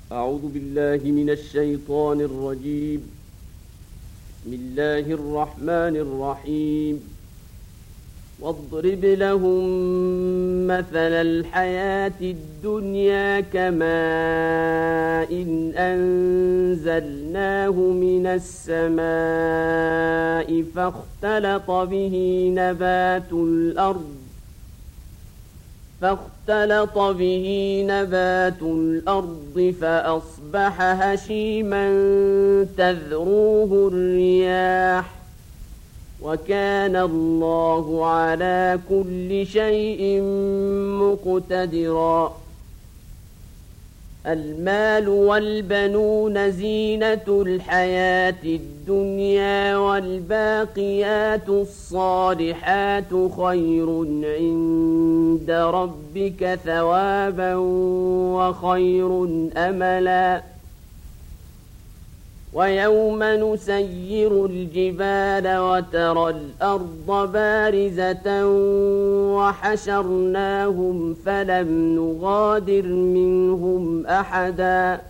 أعوذ بالله من الشيطان الرجيم. بسم الله الرحمن الرحيم. واضرب لهم مثل الحياة الدنيا كماء إن أنزلناه من السماء فاختلط به نبات الأرض فأصبح هشيما تذروه الرياح وكان الله على كل شيء مقتدرا. المال والبنون زينة الحياة الدنيا والباقيات الصالحات خير عند ربك ثوابا وخير أملا. ويوم نسير الجبال وترى الأرض بارزة وحشرناهم فلم نغادر منهم أحدا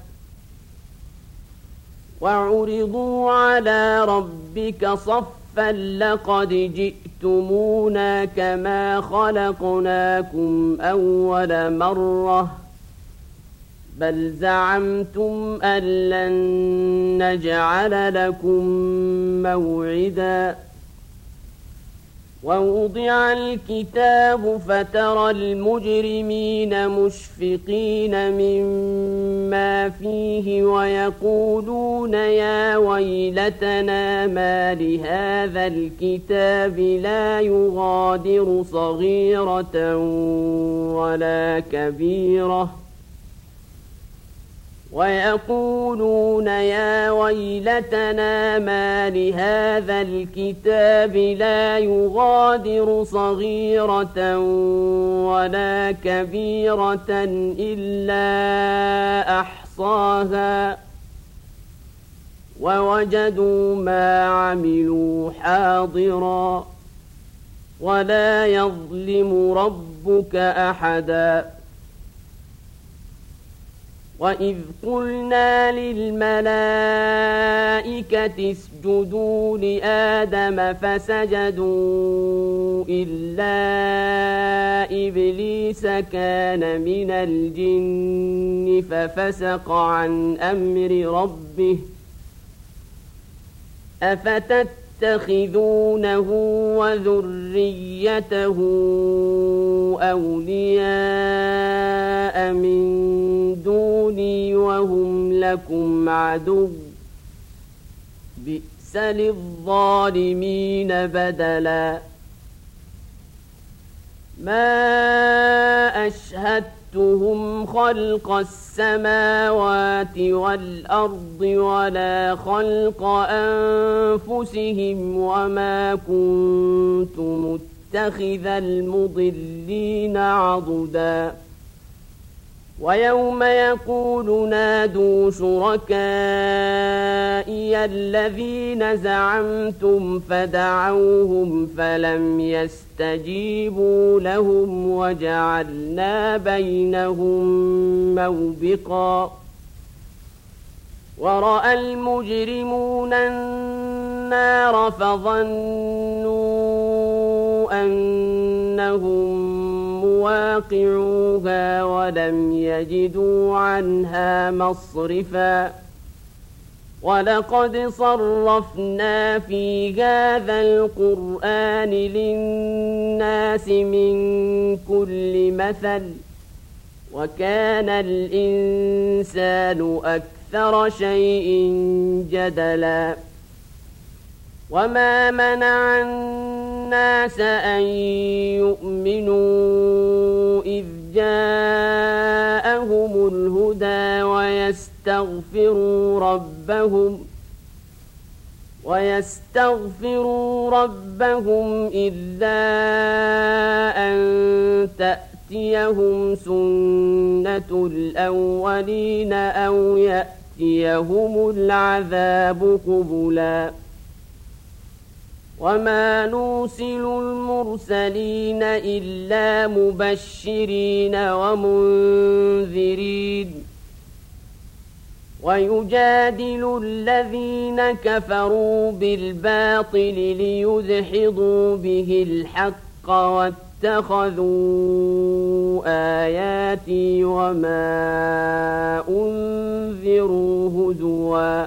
وعرضوا على ربك صفا لقد جئتمونا كما خلقناكم أول مرة بل زعمتم أن لن نجعل لكم موعدا. ووضع الكتاب فترى المجرمين مشفقين مما فيه ويقولون يا ويلتنا ما لهذا الكتاب لا يغادر صغيرة ولا كبيرة ويقولون يا ويلتنا ما لهذا الكتاب لا يغادر صغيرة ولا كبيرة إلا أحصاها ووجدوا ما عملوا حاضرا ولا يظلم ربك أحدا. وإذ قلنا للملائكة اسجدوا لآدم فسجدوا إلا إبليس كان من الجن ففسق عن أمر ربه أفتتخذونه وذريته أولياء من دوني وهم لكم عدو بئس للظالمين بدلا. ما أشهدتهم خلق السماوات والأرض ولا خلق أنفسهم وما كنت متخذ المضلين عضدا. ويوم يقول نادوا شركائي الذين زعمتم فدعوهم فلم يستجيبوا لهم وجعلنا بينهم موبقا. ورأى المجرمون النار فظنوا أنهم مواقعوها ولم يجدوا عنها مصرفا. ولقد صرفنا في هذا القرآن للناس من كل مثل وكان الإنسان أكثر شيء جدلا. وما منع الناس أن يؤمنوا إذ جاءهم الهدى ويستغفروا ربهم إلا أن تأتيهم سنة الأولين أو يأتيهم العذاب قبلا. وما نرسل المرسلين إلا مبشرين ومنذرين ويجادل الذين كفروا بالباطل ليدحضوا به الحق واتخذوا آياتي وما أنذروا هزوا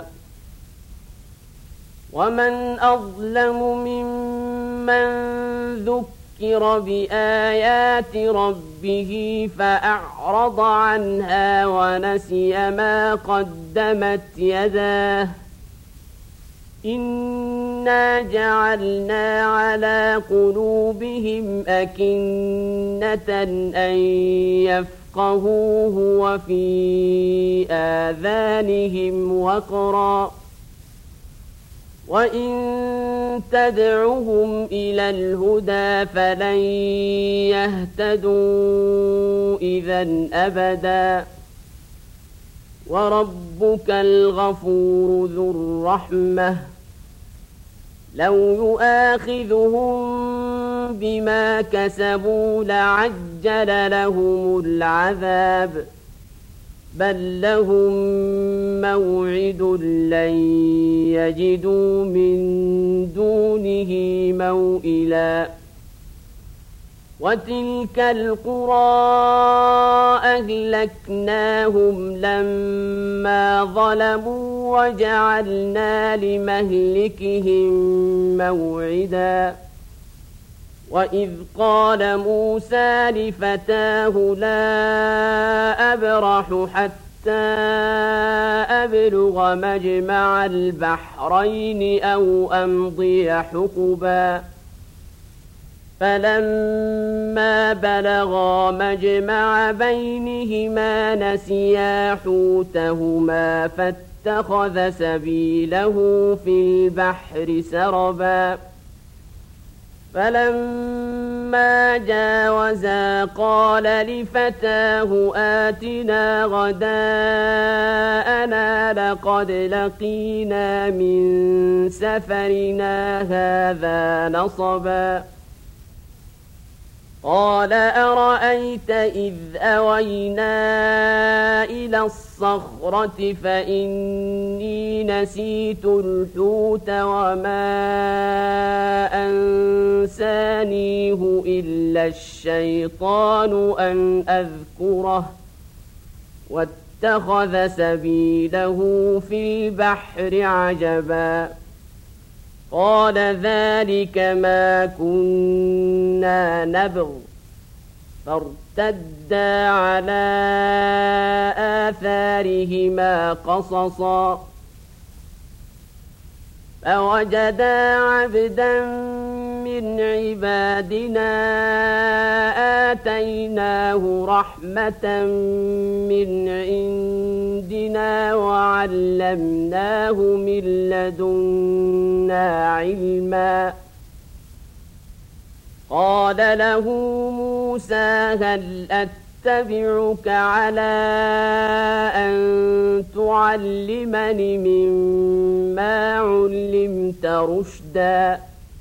ومن أظلم ممن ذكر بآيات ربه فأعرض عنها ونسي ما قدمت يداه إنا جعلنا على قلوبهم أكنة أن يفقهوه وفي آذانهم وقرا وإن تدعهم إلى الهدى فلن يهتدوا إذا أبدا وربك الغفور ذو الرحمة لو يؤاخذهم بما كسبوا لعجل لهم العذاب بل لهم موعد لن يجدوا من دونه موئلا وتلك القرى أهلكناهم لما ظلموا وجعلنا لمهلكهم موعدا وإذ قال موسى لفتاه لا أبرح حتى أبلغ مجمع البحرين أو أمضي حقبا فلما بلغا مجمع بينهما نسيا حوتهما فاتخذ سبيله في البحر سربا فلما جاوزا قال لفتاه آتنا غداءنا لقد لقينا من سفرنا هذا نصبا قال أرأيت إذ أوينا إلى الصخرة فإني نسيت الحوت وما أنسانيه إلا الشيطان أن أذكره واتخذ سبيله في البحر عجبا قال ذلك ما كنا نبغ فارتدا على آثارهما قصصا فوجدا عبدا من عبادنا آتيناه رحمة من عندنا وعلمناه من لدنا علما قال له موسى هل أتبعك على أن تعلمني مما علمت رشدا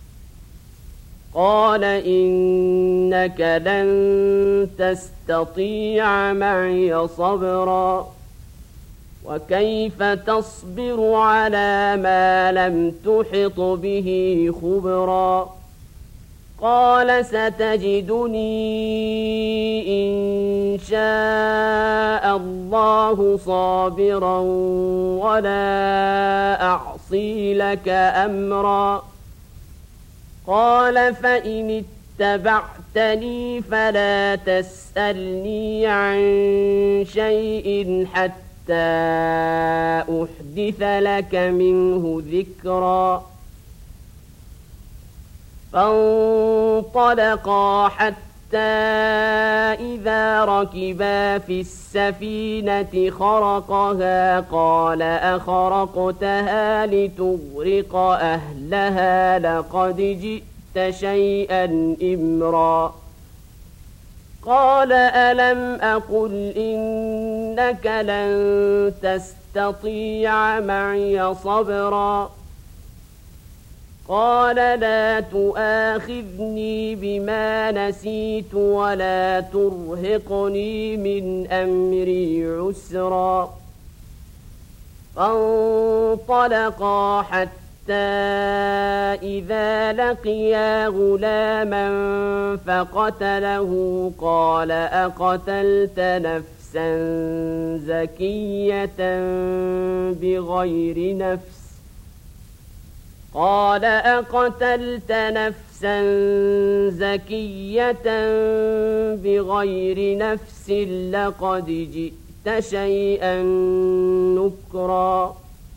قال إنك لن تستطيع معي صبرا وكيف تصبر على ما لم تحط به خبرا قال ستجدني إن شاء الله صابرا ولا أعصي لك أمرا قال فإن اتبعتني فلا تسألني عن شيء حتى أحدث لك منه ذكرا فانطلقا حتى إذا ركبا في السفينة خرقها قال أخرقتها لتغرق أهلها لقد جئت شيئا إمرا قال ألم أقل إنك لن تستطيع معي صبرا قال لا تؤاخذني بما نسيت ولا ترهقني من أمري عسرا فانطلقا حتى إذا لقيا غلاما فقتله قال أقتلت نفسا زكية بغير نفس لقد جئت شيئا نكرا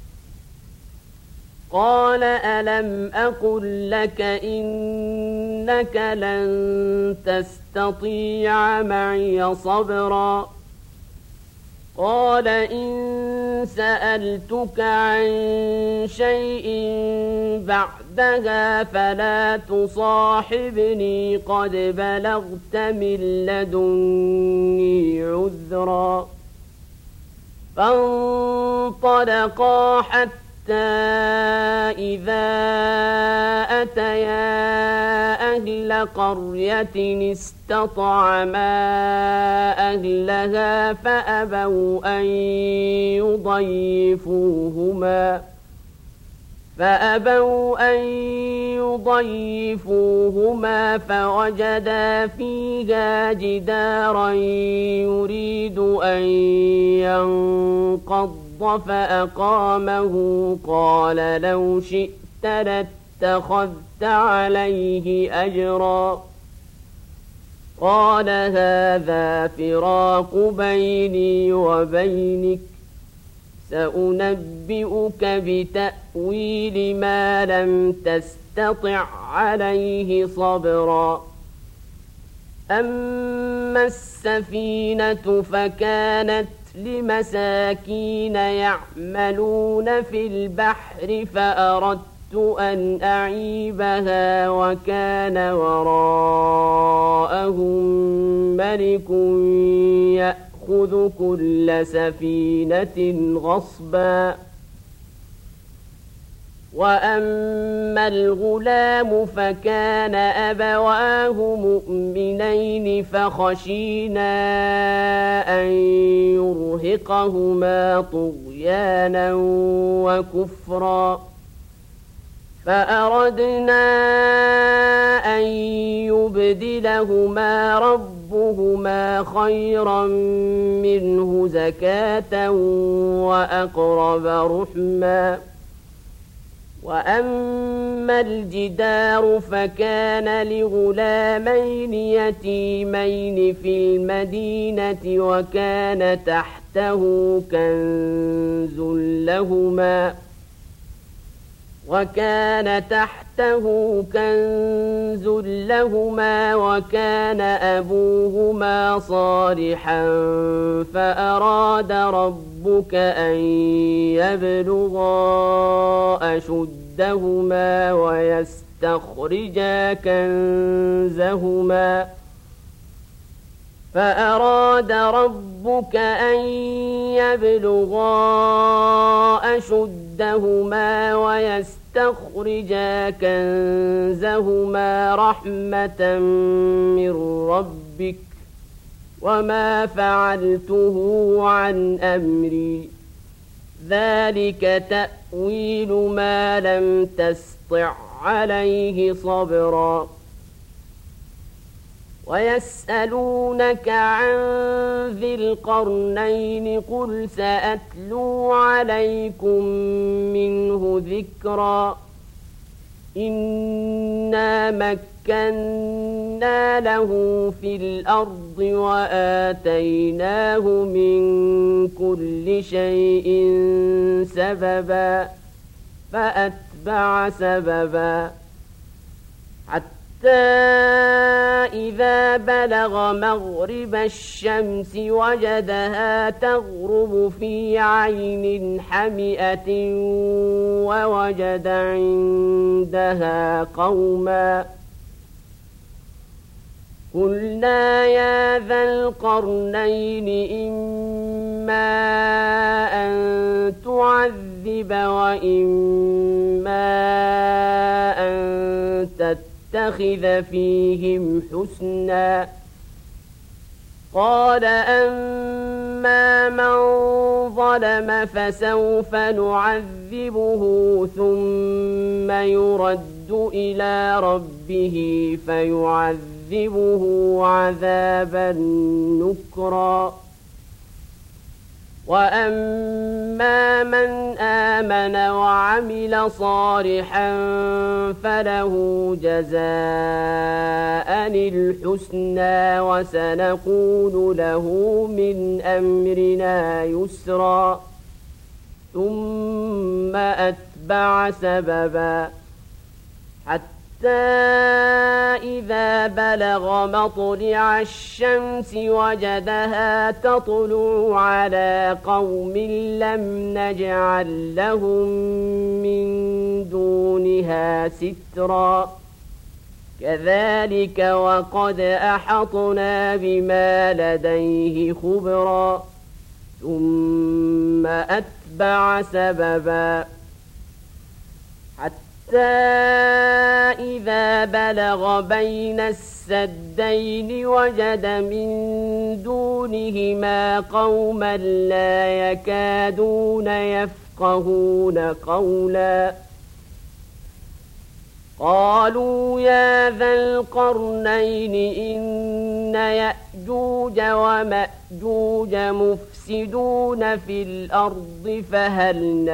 قال ألم أقل لك إنك لن تستطيع معي صبرا قال إن سألتك عن شيء بعدها فلا تصاحبني قد بلغت من لدني عذرا فانطلقا حتى إذا أتيا أهل قرية استطعما أهلها فأبوا أن يضيفوهما فوجدا فيها جدارا يريد أن ينقض فأقامه قال لو شئت لاتخذت عليه أجرا قال هذا فراق بيني وبينك سأنبئك بتأويل ما لم تستطع عليه صبرا أما السفينة فكانت لمساكين يعملون في البحر فأردت أن أعيبها وكان وراءهم ملك يأخذ كل سفينة غصبا وأما الغلام فكان أبواه مؤمنين فخشينا أن يرهقهما طغيانا وكفرا فأردنا أن يبدلهما ربهما خيرا منه زكاة وأقرب رحما وأما الجدار فكان لغلامين يتيمين في المدينة وكان تحته كنز لهما وكان أبوهما صالحا فأراد ربك أن يبلغا أشدهما ويستخرجا كنزهما رحمة من ربك وما فعلته عن أمري ذلك تأويل ما لم تسطع عليه صبرا ويسألونك عن ذي القرنين قل سأتلو عليكم منه ذكرا إنا مكنا له في الأرض وآتيناه من كل شيء سببا فأتبع سببا حتى إذا بلغ مغرب الشمس وجدها تغرب في عين حمئة ووجد عندها قوما قلنا يا ذا القرنين إما أن تعذب وإما أن تتخذ فيهم حسنا قال أما وأما من ظلم فسوف نعذبه ثم يرد إلى ربه فيعذبه عذابا نكرا وأما من آمن وعمل صالحا فله جزاء الحسنى وسنقول له من أمرنا يسرا ثم أتبع سببا حتى إذا بلغ مطلع الشمس وجدها تطلع على قوم لم نجعل لهم من دونها سترا كذلك وقد أحطنا بما لديه خبرا ثم أتبع سببا حتى إذا بلغ بين السدين وجد من دونهما قوما لا يكادون يفقهون قولا قالوا يا ذا القرنين إن يأجوج ومأجوج مفسدون في الأرض فهل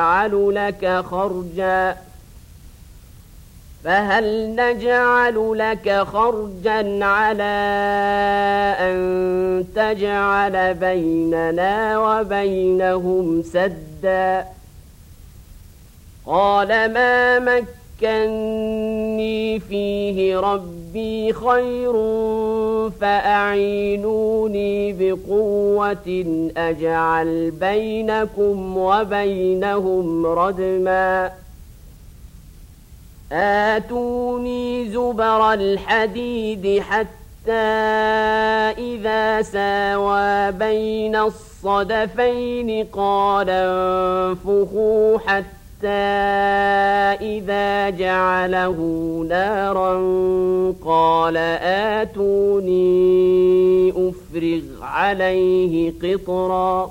نجعل لك خرجا على أن تجعل بيننا وبينهم سدا قال ما مكني فيه ربي خير فأعينوني بقوة أجعل بينكم وبينهم ردما آتوني زبر الحديد حتى إذا ساوى بين الصدفين قال انفخوا حتى إذا جعله نارا قال آتوني أفرغ عليه قطرا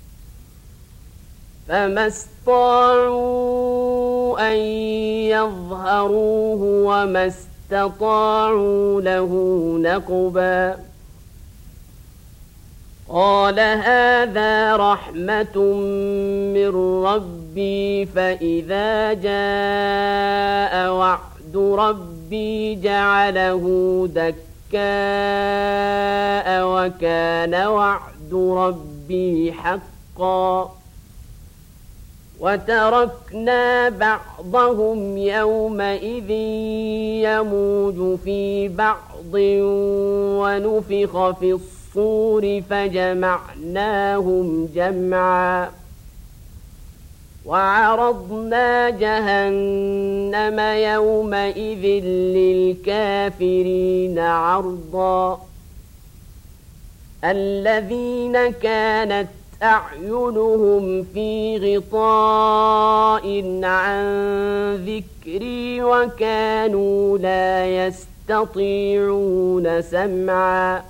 فما استطاعوا أن يظهروه وما استطاعوا له نقبا قال هذا رحمة من ربي فإذا جاء وعد ربي جعله دكاء وكان وعد ربي حقا وتركنا بعضهم يومئذ يموج في بعض ونفخ في الصور فجمعناهم جمعا وعرضنا جهنم يومئذ للكافرين عرضا الذين كانت أعينهم في غطاء عن ذكري وكانوا لا يستطيعون سمعا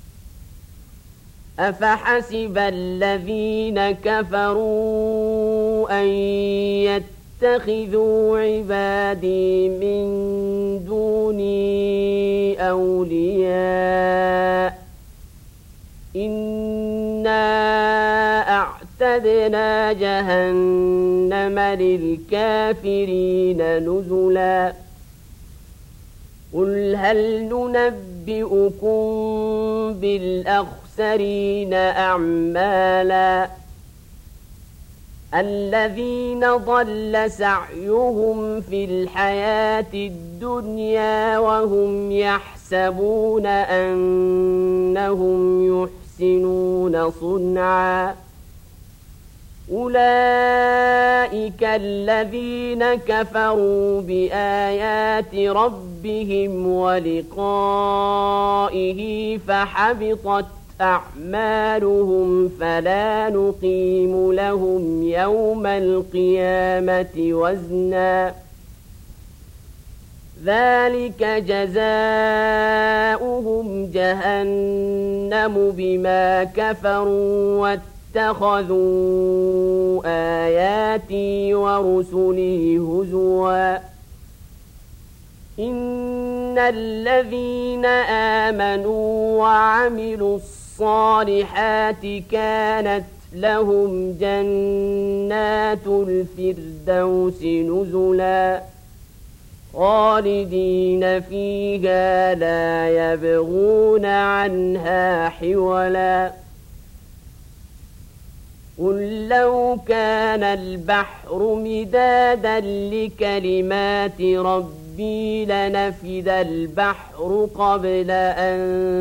أفحسب الذين كفروا أن يتخذوا عبادي من دوني أولياء إنا أعتدنا جهنم للكافرين نزلا قل هل ننبئكم بالأخسرين أعمالا الذين ضل سعيهم في الحياة الدنيا وهم يحسبون أنهم يحسنون صنعا أولئك الذين كفروا بآيات ربهم ولقائه فحبطت أعمالهم فلا نقيم لهم يوم القيامة وزنا ذلك جزاؤهم جهنم بما كفروا واتخذوا آياتي ورسلي هزوا إن الذين آمنوا وعملوا الصالحات كانت لهم جنات الفردوس نزلا خالدين فيها لا يبغون عنها حولا قل لو كان البحر مدادا لكلمات ربي لنفد البحر قبل أن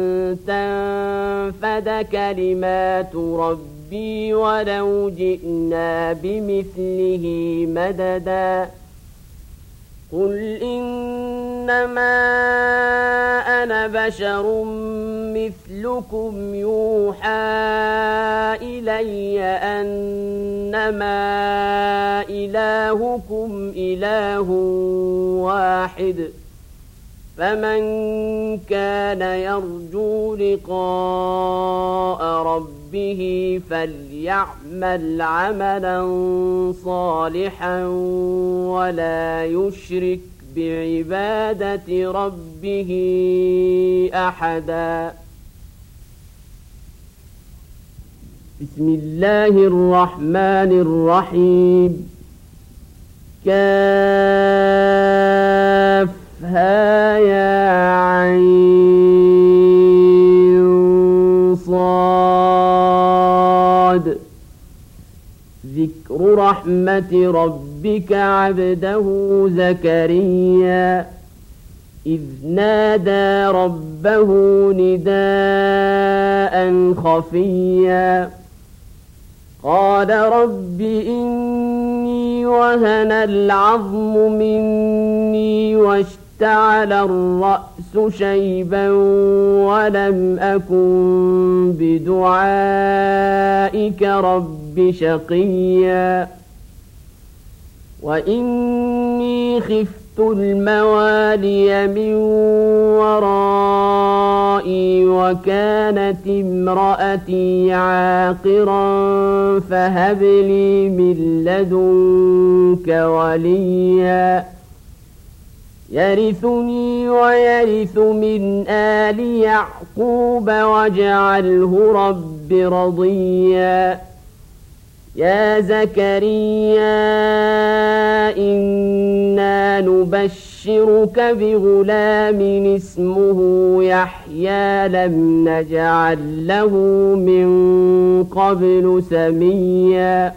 تنفد كلمات ربي ولو جئنا بمثله مددا قل إنما أنا بشر مثلكم يوحى إلي أنما إلهكم إله واحد فمن كان يرجو لقاء ربه فليعمل عملا صالحا ولا يشرك بعبادة ربه أحدا بسم الله الرحمن الرحيم كافها يا عين صاد ذكر رحمة ربك عبده زكريا إذ نادى ربه نداء خفيا قال رب إني وهن العظم مني واشتعل الرأس شيبا ولم أكن بدعائك رب شقيا وإني خفت الموالي من ورائي وكانت امرأتي عاقرا فهب لي من لدنك وليا يرثني ويرث من آل يعقوب واجعله رب رضيا يا زكريا إنا نبشرك بغلام اسمه يحيى لم نجعل له من قبل سميا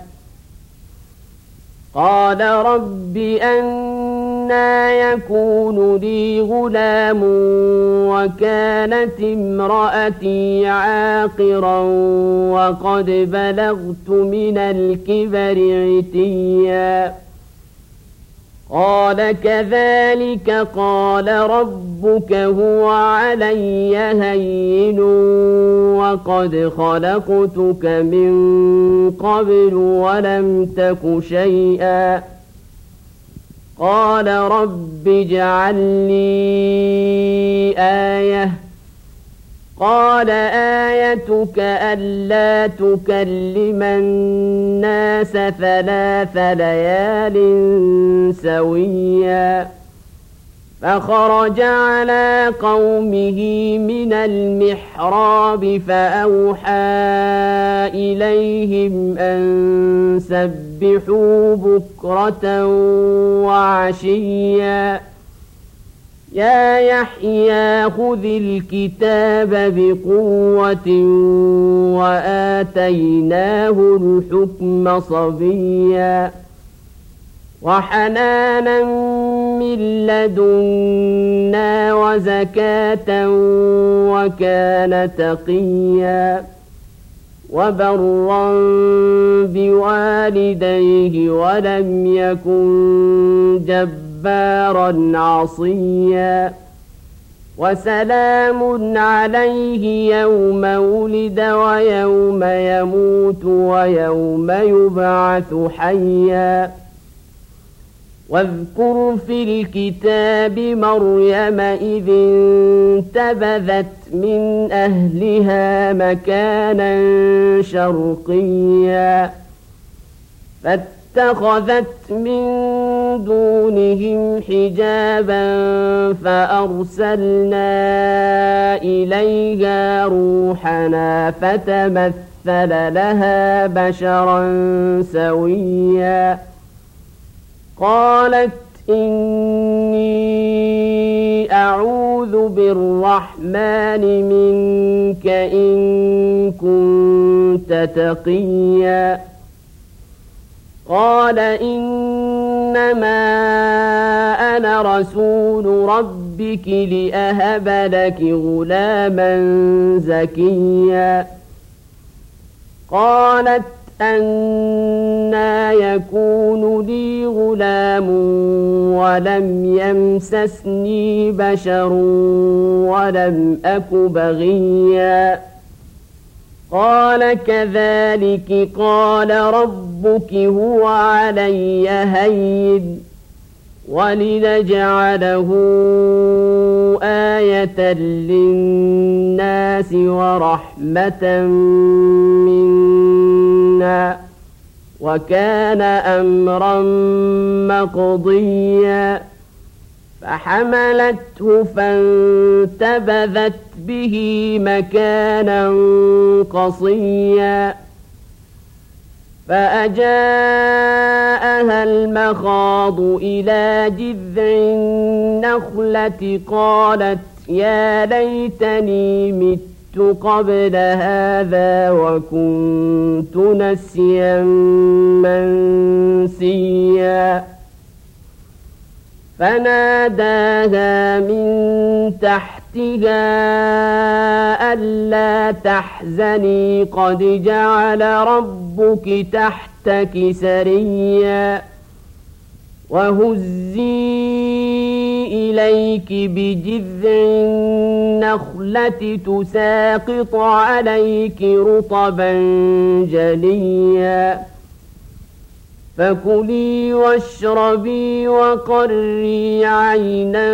قال رب أنى يكون لي غلام وكانت امرأتي عاقرا وقد بلغت من الكبر عتيا قال كذلك قال ربك هو علي هين وقد خلقتك من قبل ولم تك شيئا قال رب اجعل لي آية قال آيتك ألا تكلم الناس 3 ليال سويا فخرج على قومه من المحراب فأوحى إليهم أن سبحوا بكرة وعشيا يا يحيى خذ الكتاب بقوة وآتيناه الحكم صبيا وحنانا من لدنا وزكاة وكان تقيا وبرا بوالديه ولم يكن جبارا عصيا وسلام عليه يوم ولد ويوم يموت ويوم يبعث حيا واذكر في الكتاب مريم إذ انتبذت من أهلها مكانا شرقيا فاتخذت من دونهم حجابا فأرسلنا إليها روحنا فتمثل لها بشرا سويا قالت إني أعوذ بالرحمن منك إن كنت تقيا قال إنما أنا رسول ربك لأهب لك غلاما زكيا قالت أنى يكون لي غلام ولم يمسسني بشر ولم أك بغيا قال كذلك قال ربك هو علي هين ولنجعله آية للناس ورحمة منا وكان أمرا مقضيا فحملته فانتبذت به مكانا قصيا فأجاءها المخاض إلى جذع النخلة قالت يا ليتني مت قبل هذا وكنت نسيا منسيا فناداها من تحتها ألا تحزني قد جعل ربك تحتك سريا وهزي إليك بجذع النخلة تساقط عليك رطبا جليا فكلي واشربي وقري عينا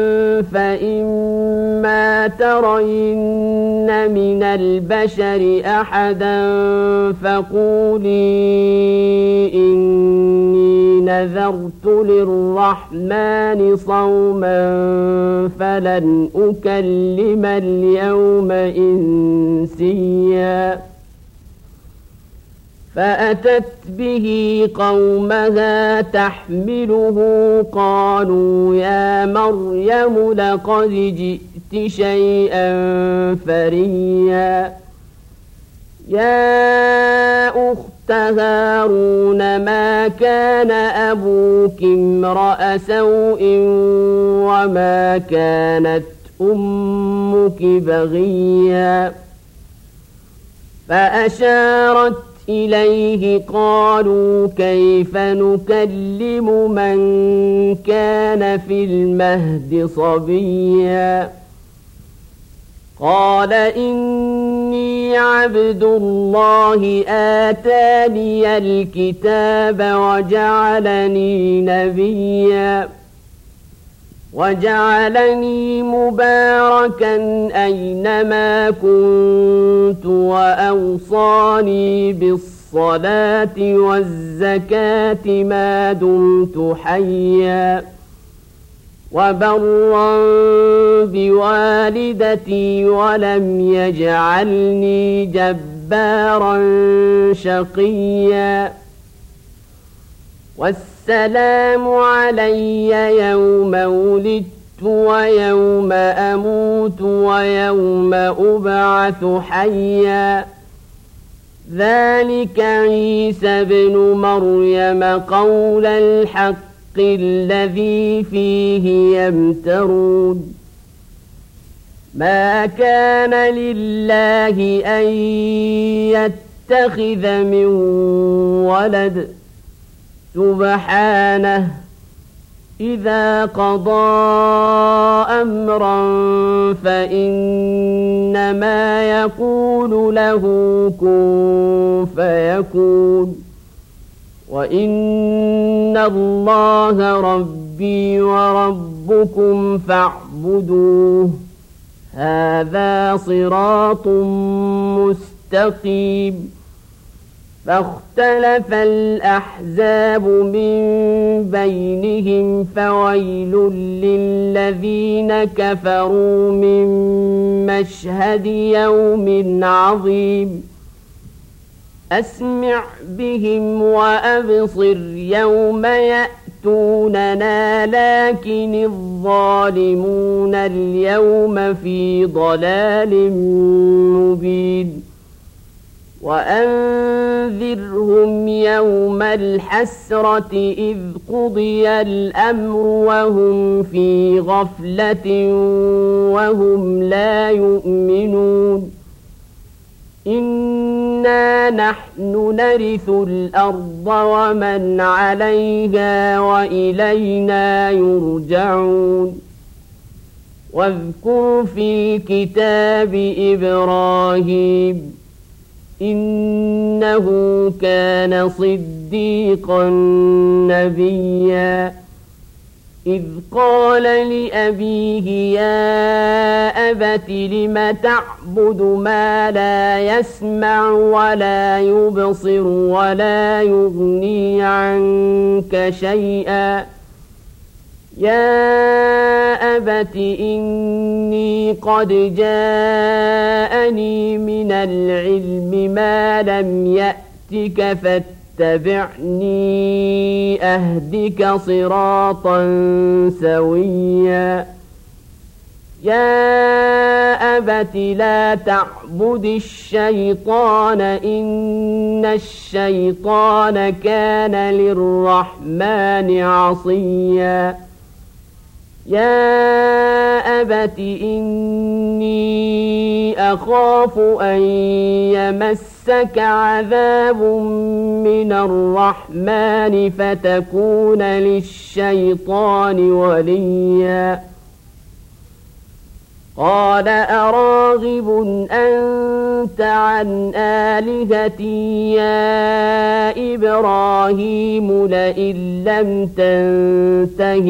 فإما ترين من البشر أحدا فقولي إني نذرت للرحمن صوما فلن أكلم اليوم إنسيا فأتت به قومها تحمله قالوا يا مريم لقد جئت شيئا فريا يا أخت هارون ما كان أبوك امرأ سوء وما كانت أمك بغيا فأشارت إليه قالوا كيف نكلم من كان في المهد صبيا قال إني عبد الله آتاني الكتاب وجعلني نبيا وجعلني مباركا أينما كنت وأوصاني بالصلاة والزكاة ما دمت حيا وبرا بوالدتي ولم يجعلني جبارا شقيا والسلام علي يوم ولدت ويوم أموت ويوم أبعث حيا ذلك عيسى بن مريم قول الحق الذي فيه يمترون ما كان لله أن يتخذ من ولد سبحانه إذا قضى أمرا فإنما يقول له كن فيكون وإن الله ربي وربكم فاعبدوه هذا صراط مستقيم فاختلف الأحزاب من بينهم فويل للذين كفروا من مشهد يوم عظيم أسمع بهم وأبصر يوم يأتوننا لكن الظالمون اليوم في ضلال مبين وأنذرهم يوم الحسرة إذ قضي الأمر وهم في غفلة وهم لا يؤمنون إنا نحن نرث الأرض ومن عليها وإلينا يرجعون واذكر في الكتاب إبراهيم إنه كان صديقا نبيا إذ قال لأبيه يا أبت لم تعبد ما لا يسمع ولا يبصر ولا يغني عنك شيئا يا أبت إني قد جاءني من العلم ما لم يأتك فاتبعني أهدك صراطا سويا يا أبت لا تعبد الشيطان إن الشيطان كان للرحمن عصيا يا أبت إني أخاف أن يمسك عذاب من الرحمن فتكون للشيطان وليا قال أراغب أنت عن آلهتي يا إبراهيم لئن لم تنته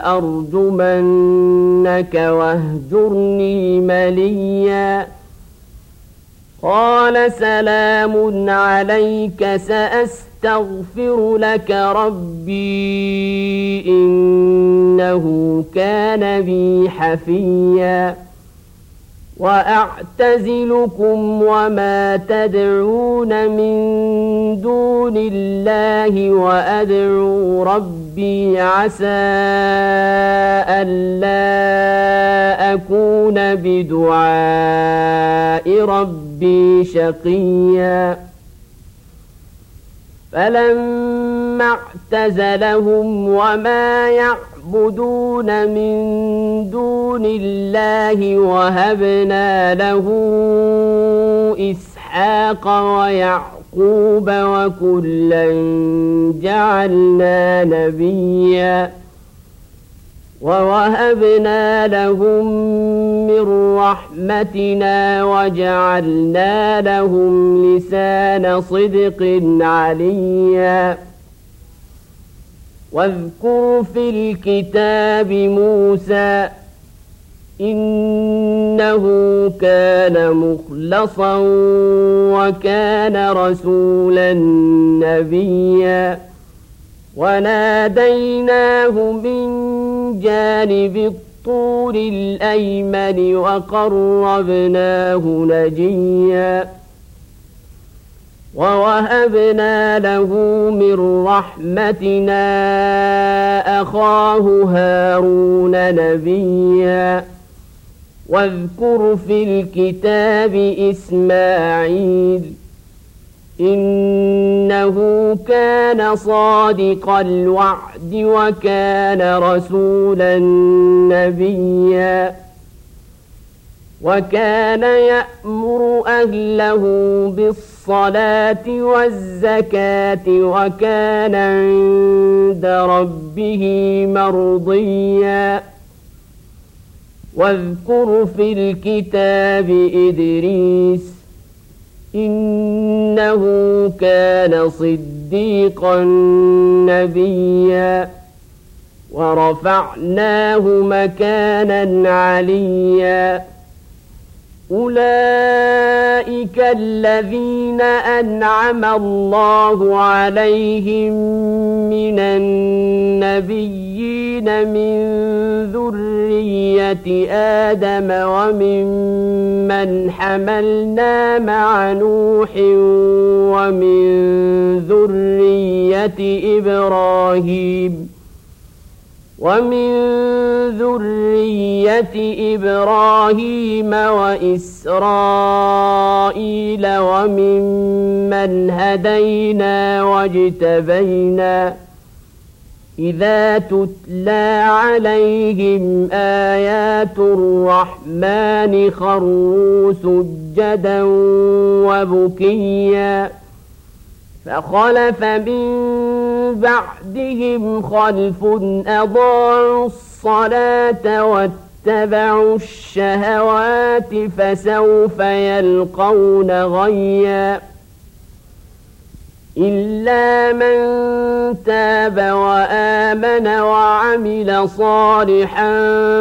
لأرجمنك واهجرني مليا قال سلام عليك سأستغفر لك ربي إنه كان بي حفيا وأعتزلكم وما تدعون من دون الله وأدعو ربي عسى ألا أكون بدعاء ربي شقيا فلما اعتزلهم وما يعبدون من دون الله وهبنا له إسحاق ويعقوب وكلا جعلنا نبيا ووهبنا لهم من رحمتنا وجعلنا لهم لسان صدق عليا واذكر في الكتاب موسى إنه كان مخلصا وكان رسولا نبيا وناديناه من جانب الطور الأيمن وقربناه نجيا ووهبنا له من رحمتنا أخاه هارون نبيا واذكر في الكتاب إسماعيل إنه كان صادق الوعد وكان رسولا نبيا وكان يأمر أهله بالصلاة والزكاة وكان عند ربه مرضيا واذكر في الكتاب إدريس إنه كان صديقا نبيا ورفعناه مكانا عليا أولئك الذين أنعم الله عليهم من النبيين من ذرية آدم وممن حملنا مع نوح ومن ذرية إبراهيم وإسرائيل وممن هدينا واجتبينا إذا تتلى عليهم آيات الرحمن خروا سجدا وبكيا فخلف من بعدهم خلف أضاعوا الصلاة واتبعوا الشهوات فسوف يلقون غيا إلا من تاب وآمن وعمل صالحا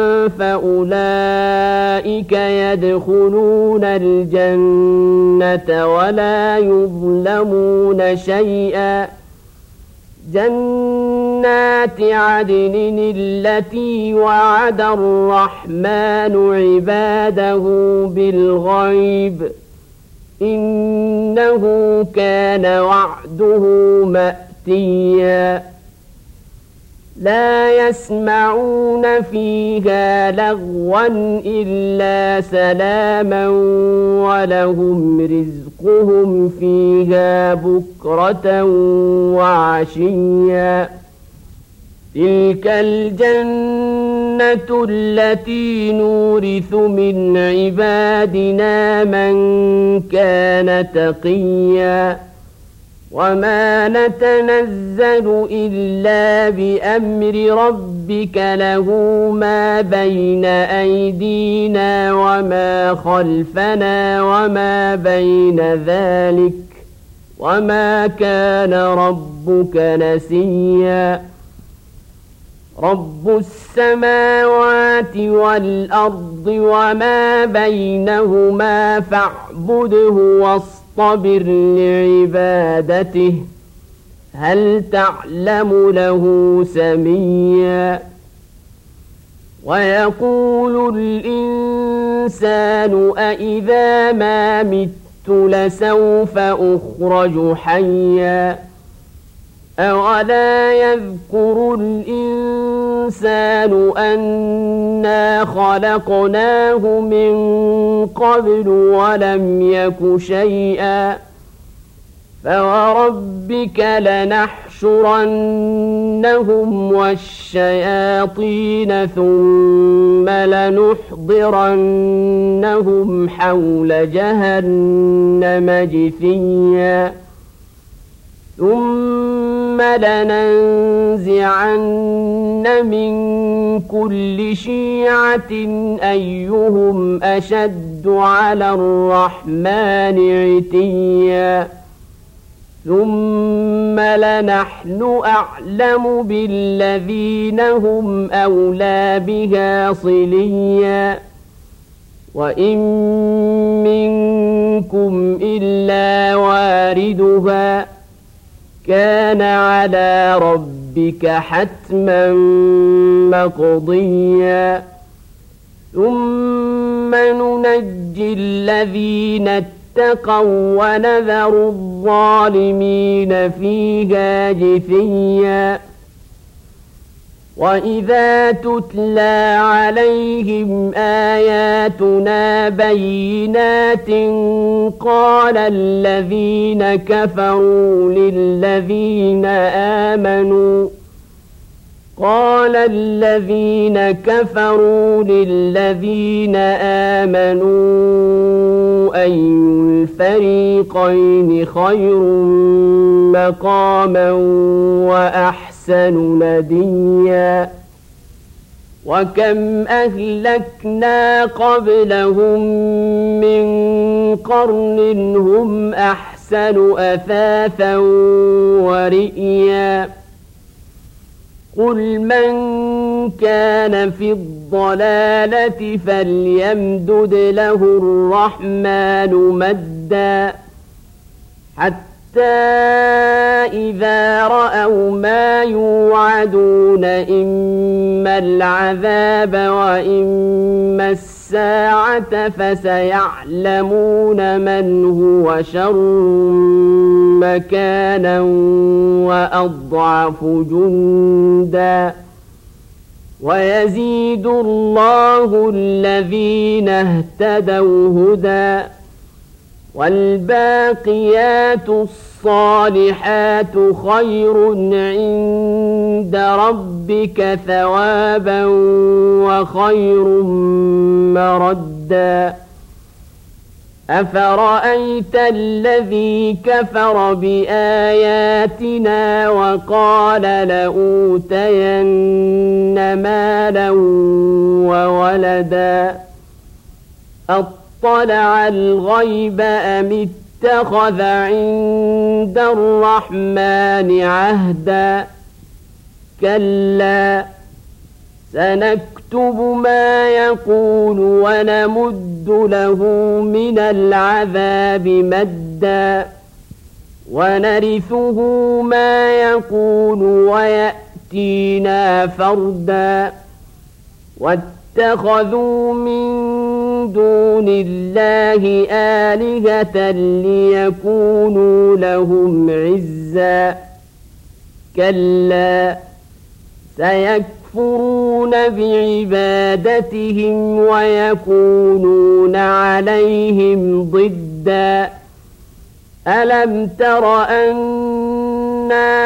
فأولئك يدخلون الجنة ولا يظلمون شيئا جنات عدن التي وعد الرحمن عباده بالغيب إنه كان وعده مأتيا لا يسمعون فيها لغوا إلا سلاما ولهم رزقهم فيها بكرة وعشيا تلك الجنة التي نورث من عبادنا من كان تقيا وما نتنزل إلا بأمر ربك له ما بين أيدينا وما خلفنا وما بين ذلك وما كان ربك نسيا رب السماوات والأرض وما بينهما فاعبده واصطبر لعبادته هل تعلم له سميا ويقول الإنسان أإذا ما مت لسوف أخرج حيا أولا يذكر الإنسان أنا خلقناه من قبل ولم يك شيئا فوربك لنحشرنهم والشياطين ثم لنحضرنهم حول جهنم جثيا ثم لننزعن من كل شيعة أيهم أشد على الرحمن عتيا ثم لنحن أعلم بالذين هم أولى بها صليا وإن منكم إلا واردها كان على ربك حتما مقضيا ثم ننجي الذين اتقوا ونذر الظالمين فيها جثيا وإذا تتلى عليهم آياتنا بينات قال الذين كفروا للذين آمنوا أي الفريقين خير مقاما وأحسن نديا وكم أهلكنا قبلهم من قرن هم أحسن أثاثا ورئيا قل من كان في الضلالة فليمدد له الرحمن مدا حتى إذا رأوا ما يوعدون إما العذاب وإما الساعة فسيعلمون من هو شر مكانا وأضعف جندا ويزيد الله الذين اهتدوا هدى والباقيات الصالحات خير عند ربك ثوابا وخير مردا أفرأيت الذي كفر بآياتنا وقال لأوتين مالا وولدا أطلع الغيب أم اتخذ عند الرحمن عهدا كلا سنكتب ما يقول ونمد له من العذاب مدا ونرثه ما يقول ويأتينا فردا واتخذوا من دون الله آلهة ليكونوا لهم عزا كلا سيكفرون بعبادتهم ويكونون عليهم ضدا ألم تر أنا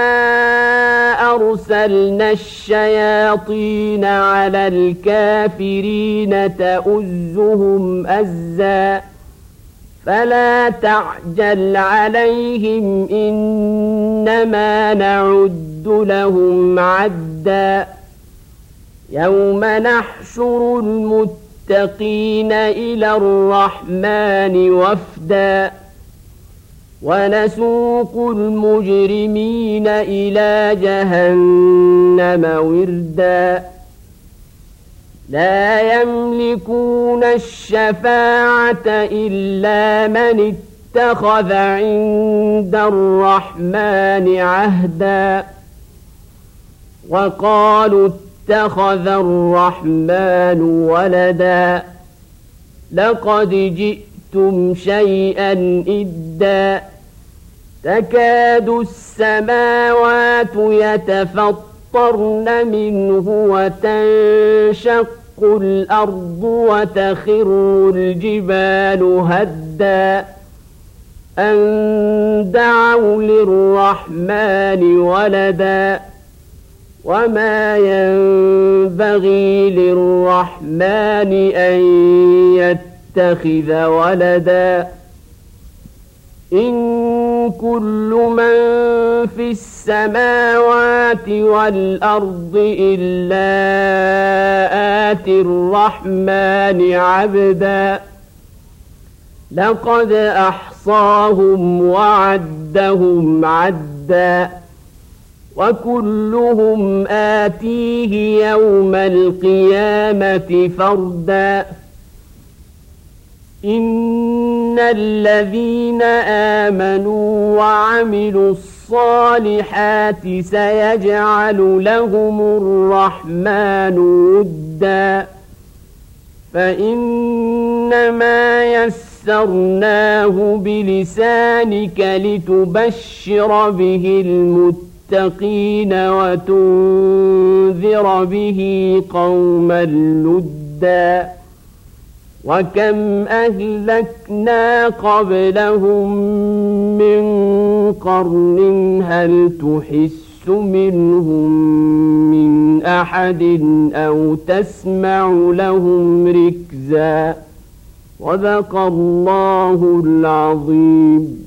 أرسلنا الشياطين على الكافرين تؤزهم أزا فلا تعجل عليهم إنما نعد لهم عدا يوم نحشر المتقين إلى الرحمن وفدا ونسوق المجرمين إلى جهنم وردا لا يملكون الشفاعة إلا من اتخذ عند الرحمن عهدا وقالوا اتخذ الرحمن ولدا لقد جئتم شيئا إدا تكاد السماوات يتفطرن منه وتنشق الأرض وتخر الجبال هدا أن دعوا للرحمن ولدا وما ينبغي للرحمن أن يتخذ ولدا إن كل من في السماوات والأرض إلا آتي الرحمن عبدا لقد أحصاهم وعدهم عدا وكلهم آتيه يوم القيامة فردا إن الذين آمنوا وعملوا الصالحات سيجعل لهم الرحمن ودا فإنما يسرناه بلسانك لتبشر به المتقين وتنذر به قوما لدا وكم أهلكنا قبلهم من قرن هل تحس منهم من أحد أو تسمع لهم ركزا صدق الله العظيم.